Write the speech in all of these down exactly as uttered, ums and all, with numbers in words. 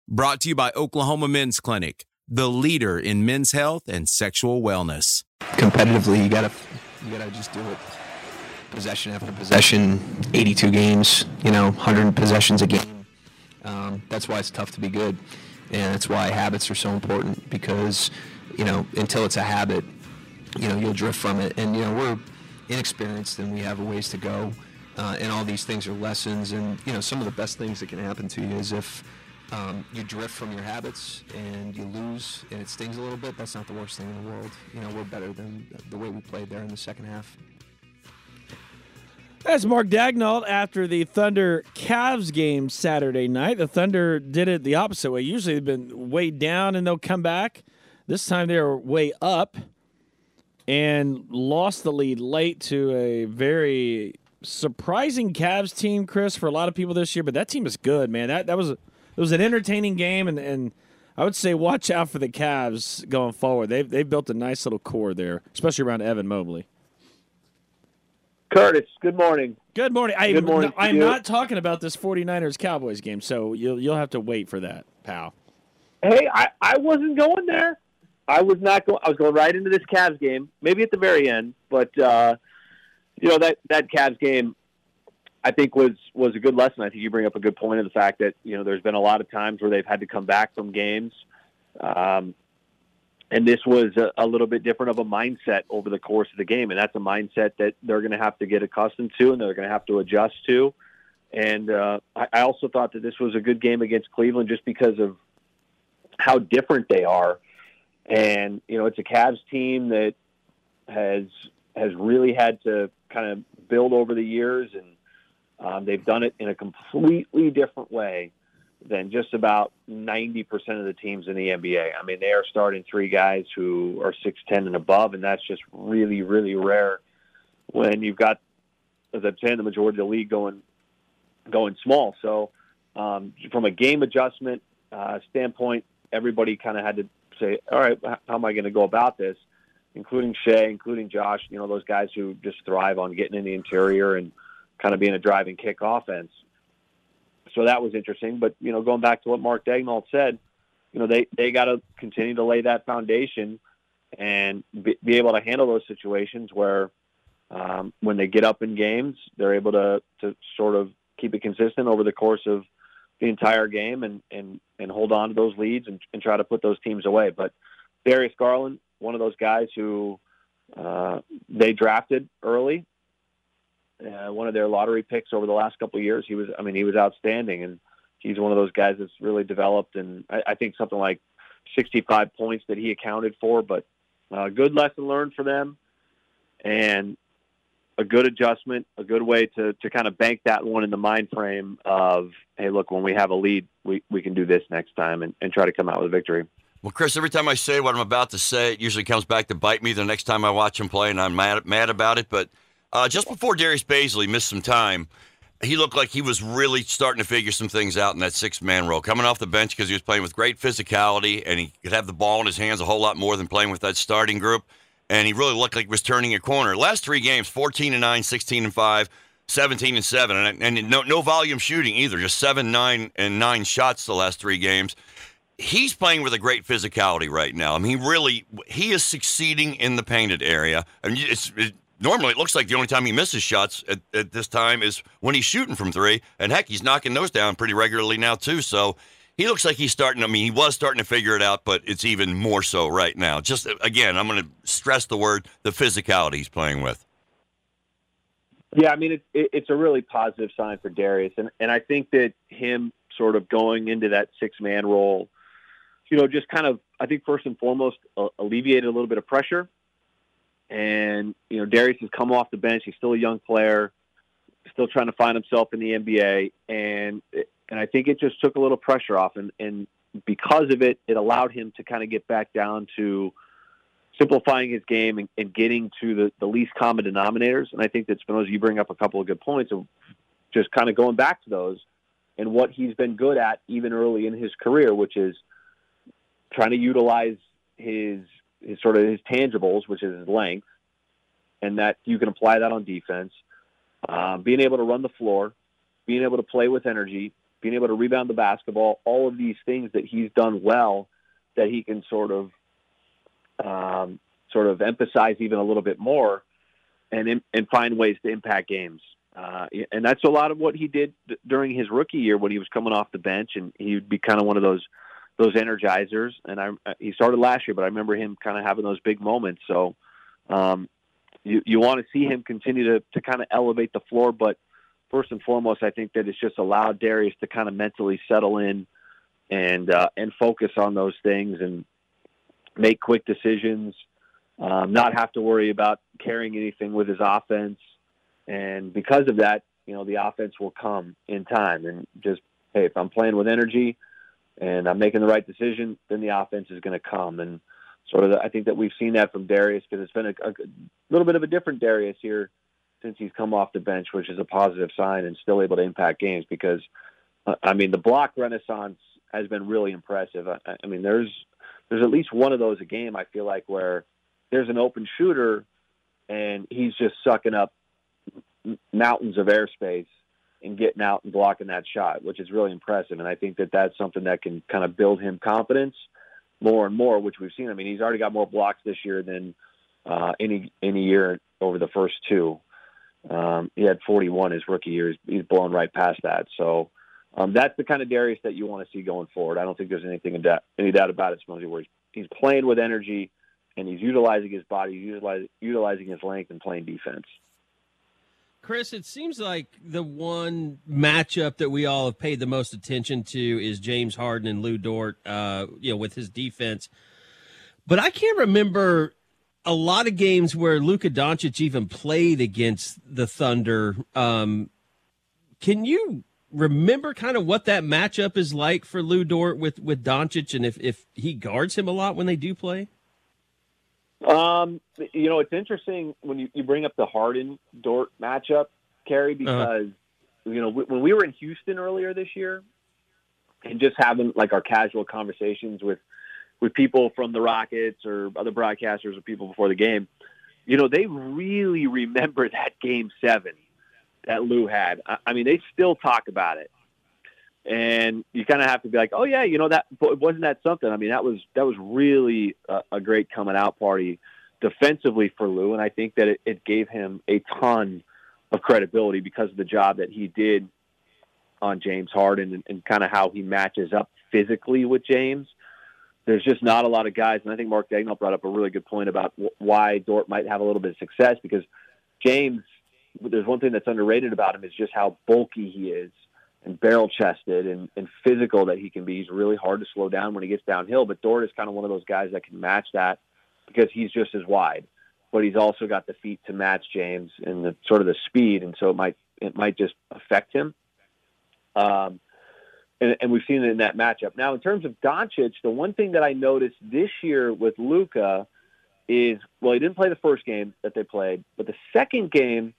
Brought to you by Oklahoma Men's Clinic, the leader in men's health and sexual wellness. Competitively, you gotta you gotta just do it possession after possession, eighty-two games, you know, one hundred possessions a game. Um, that's why it's tough to be good, and that's why habits are so important, because, you know, until it's a habit, you know, you'll drift from it. And, you know, we're inexperienced and we have a ways to go, uh, and all these things are lessons. And, you know, some of the best things that can happen to you is if Um, you drift from your habits and you lose and it stings a little bit. That's not the worst thing in the world. You know, we're better than the way we played there in the second half. That's Mark Daigneault after the Thunder Cavs game Saturday night. The Thunder did it the opposite way. Usually they've been way down and they'll come back. This time they were way up and lost the lead late to a very surprising Cavs team, Chris, for a lot of people this year. But that team is good, man. That that was a It was an entertaining game, and, and I would say watch out for the Cavs going forward. They've, they've built a nice little core there, especially around Evan Mobley. Curtis, good morning. Good morning. I, good morning I'm you. not talking about this 49ers-Cowboys game, so you'll you'll have to wait for that, pal. Hey, I, I wasn't going there. I was not going. I was going right into this Cavs game, maybe at the very end, but uh, you know that that Cavs game, I think was was a good lesson. I think you bring up a good point of the fact that, you know, there's been a lot of times where they've had to come back from games. Um, and this was a, a little bit different of a mindset over the course of the game. And that's a mindset that they're going to have to get accustomed to and they're going to have to adjust to. And uh, I, I also thought that this was a good game against Cleveland just because of how different they are. And, you know, it's a Cavs team that has has really had to kind of build over the years, and Um, they've done it in a completely different way than just about ninety percent of the teams in the N B A. I mean, they are starting three guys who are six ten and above, and that's just really, really rare when you've got, as I'm saying, the majority of the league going going small. So um, from a game adjustment uh, standpoint, everybody kind of had to say, all right, how am I going to go about this, including Shea, including Josh, you know, those guys who just thrive on getting in the interior and kind of being a drive and kick offense. So that was interesting. But, you know, going back to what Mark Daigneault said, you know, they, they got to continue to lay that foundation and be, be able to handle those situations where um, when they get up in games, they're able to, to sort of keep it consistent over the course of the entire game and, and, and hold on to those leads and, and try to put those teams away. But Darius Garland, one of those guys who uh, they drafted early, Uh, one of their lottery picks over the last couple of years. He was, I mean, he was outstanding, and he's one of those guys that's really developed. And I, I think something like sixty-five points that he accounted for. But a uh, good lesson learned for them, and a good adjustment, a good way to to kind of bank that one in the mind frame of, hey, look, when we have a lead, we we can do this next time and, and try to come out with a victory. Well, Chris, every time I say what I'm about to say, it usually comes back to bite me the next time I watch him play, and I'm mad mad about it, but. Uh, just before Darius Bazley missed some time, he looked like he was really starting to figure some things out in that six-man role. Coming off the bench because he was playing with great physicality, and he could have the ball in his hands a whole lot more than playing with that starting group. And he really looked like he was turning a corner. Last three games, fourteen and nine, sixteen and five, seventeen and seven, and, and no, no volume shooting either, just seven, nine, and nine shots the last three games. He's playing with a great physicality right now. I mean, he really, he is succeeding in the painted area. I mean, it's it, Normally, it looks like the only time he misses shots at, at this time is when he's shooting from three. And, heck, he's knocking those down pretty regularly now, too. So he looks like he's starting – I mean, he was starting to figure it out, but it's even more so right now. Just, again, I'm going to stress the word, the physicality he's playing with. Yeah, I mean, it, it, it's a really positive sign for Darius. And, and I think that him sort of going into that six-man role, you know, just kind of, I think, first and foremost, uh, alleviated a little bit of pressure. And, you know, Darius has come off the bench. He's still a young player, still trying to find himself in the N B A. And and I think it just took a little pressure off. And, and because of it, it allowed him to kind of get back down to simplifying his game and, and getting to the, the least common denominators. And I think that, Spinoza, you bring up a couple of good points of just kind of going back to those and what he's been good at even early in his career, which is trying to utilize his – his sort of his tangibles, which is his length, and that you can apply that on defense, uh, being able to run the floor, being able to play with energy, being able to rebound the basketball, all of these things that he's done well that he can sort of um, sort of emphasize even a little bit more and and find ways to impact games. Uh, and that's a lot of what he did d- during his rookie year when he was coming off the bench, and he would be kind of one of those those energizers. And I, he started last year, but I remember him kind of having those big moments. So um, you you want to see him continue to to kind of elevate the floor, but first and foremost, I think that it's just allowed Darius to kind of mentally settle in and uh, and focus on those things and make quick decisions, um, not have to worry about carrying anything with his offense. And because of that, you know, the offense will come in time. And just, hey, if I'm playing with energy and I'm making the right decision, then the offense is going to come. And sort of, the, I think that we've seen that from Darius because it's been a, a little bit of a different Darius here since he's come off the bench, which is a positive sign and still able to impact games because, uh, I mean, the block renaissance has been really impressive. I, I mean, there's there's at least one of those a game, I feel like, where there's an open shooter and he's just sucking up mountains of airspace and getting out and blocking that shot, which is really impressive. And I think that that's something that can kind of build him confidence more and more, which we've seen. I mean, he's already got more blocks this year than uh, any any year over the first two. Um, he had forty-one his rookie year. He's, he's blown right past that. So um, that's the kind of Darius that you want to see going forward. I don't think there's anything in doubt, any doubt about it, Smokey, where he's, he's playing with energy and he's utilizing his body, utilizing, utilizing his length and playing defense. Chris, it seems like the one matchup that we all have paid the most attention to is James Harden and Lou Dort, uh, you know, with his defense. But I can't remember a lot of games where Luka Doncic even played against the Thunder. Um, can you remember kind of what that matchup is like for Lou Dort with, with Doncic and if, if he guards him a lot when they do play? Um, you know, it's interesting when you, you bring up the Harden-Dort matchup, Kerry, because, uh-huh. you know, when we were in Houston earlier this year and just having, like, our casual conversations with, with people from the Rockets or other broadcasters or people before the game, you know, they really remember that game seven that Lou had. I, I mean, they still talk about it. And you kind of have to be like, oh yeah, you know, that wasn't that something. I mean, that was that was really a, a great coming out party defensively for Lou, and I think that it, it gave him a ton of credibility because of the job that he did on James Harden and, and kind of how he matches up physically with James. There's just not a lot of guys, and I think Mark Dagnall brought up a really good point about w- why Dort might have a little bit of success because James, there's one thing that's underrated about him is just how bulky he is. And barrel-chested and, and physical that he can be. He's really hard to slow down when he gets downhill, but Dort is kind of one of those guys that can match that because he's just as wide. But he's also got the feet to match James and the sort of the speed, and so it might it might just affect him. Um, and, and we've seen it in that matchup. Now, in terms of Doncic, the one thing that I noticed this year with Luka is, well, he didn't play the first game that they played, but the second game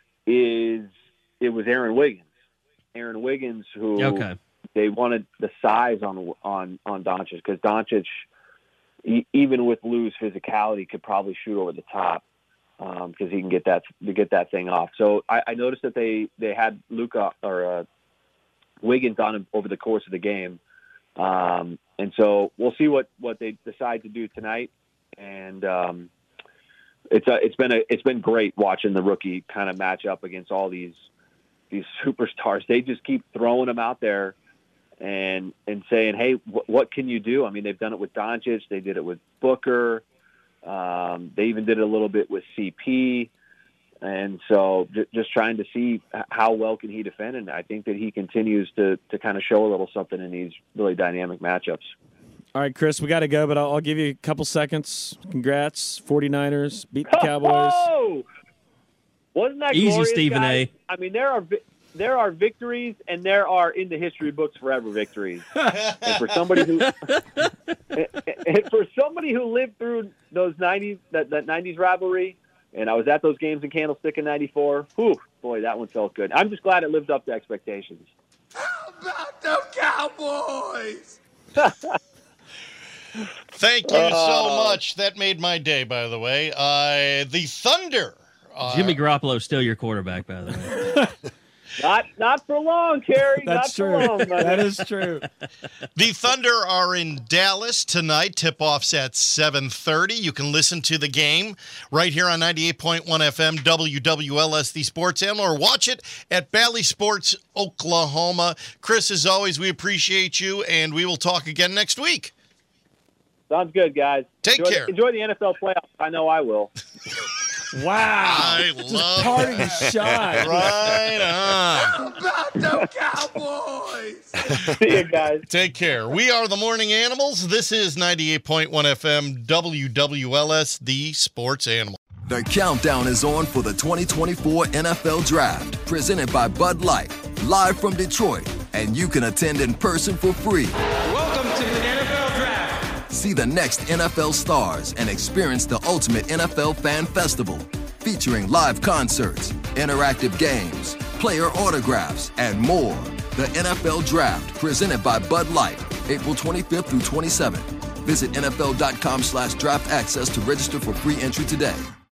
is it was Aaron Wiggins. Aaron Wiggins, who okay. they wanted the size on on on Doncic because Doncic, he, even with Lou's physicality, could probably shoot over the top because um, he can get that to get that thing off. So I, I noticed that they they had Luka or uh, Wiggins on him over the course of the game, um, and so we'll see what, what they decide to do tonight. And um, it's a, it's been a it's been great watching the rookie kind of match up against all these. These superstars. They just keep throwing them out there and and saying, hey, wh- what can you do? I mean, they've done it with Doncic. They did it with Booker. Um, they even did it a little bit with C P. And so j- just trying to see how well can he defend. And I think that he continues to to kind of show a little something in these really dynamic matchups. All right, Chris, we got to go, but I'll, I'll give you a couple seconds. Congrats, 49ers. Beat the Cowboys. Oh! Wasn't that easy, glorious, Stephen guys? A? I mean, there are there are victories, and there are in the history books forever victories. and for somebody who and for somebody who lived through those nineties that, that nineties rivalry, and I was at those games in Candlestick in ninety-four. Whew, boy, that one felt good. I'm just glad it lived up to expectations. How about the Cowboys? Thank you so much. That made my day, by the way. Uh, the Thunder. Uh, Jimmy Garoppolo is still your quarterback, by the way. Not not for long, Kerry. That's not true. For long, buddy. That is true. The Thunder are in Dallas tonight. Tip-off's at seven thirty. You can listen to the game right here on ninety-eight point one F M, W W L S, the Sports Animal, or watch it at Bally Sports, Oklahoma. Chris, as always, we appreciate you, and we will talk again next week. Sounds good, guys. Take enjoy, care. Enjoy the N F L playoffs. I know I will. Wow. I Just love parting that. shot. Right on. About them Cowboys! See you guys. Take care. We are the Morning Animals. This is ninety-eight point one F M, W W L S, the Sports Animal. The countdown is on for the twenty twenty-four N F L Draft, presented by Bud Light, live from Detroit, and you can attend in person for free. Welcome to the N F L Draft. See the next N F L stars and experience the ultimate N F L fan festival, featuring live concerts, interactive games, player autographs, and more. The N F L Draft, presented by Bud Light, April twenty-fifth through twenty-seventh. Visit N F L dot com slash draft access to register for free entry today.